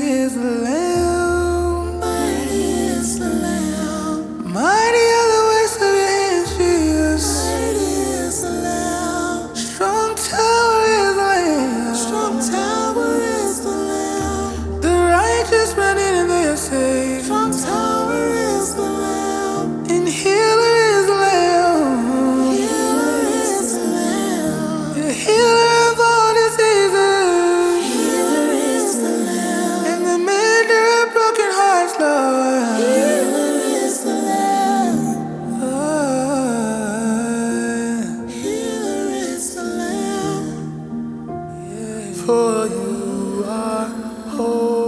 is the Lamb. Mighty is the Lamb. Mighty are the works of your hands, Jesus. Mighty is the Lamb. Strong tower is the Lamb. Strong tower is the Lamb. The righteous run in and they are saved. Strong tower is the Lamb. And healer is the Lamb. Healer is the Lamb. The healer of all diseases. Healer is the Lamb. And the mender of broken hearts, Lord. Healer is the Lamb. Oh, Healer is the Lamb. for you are holy.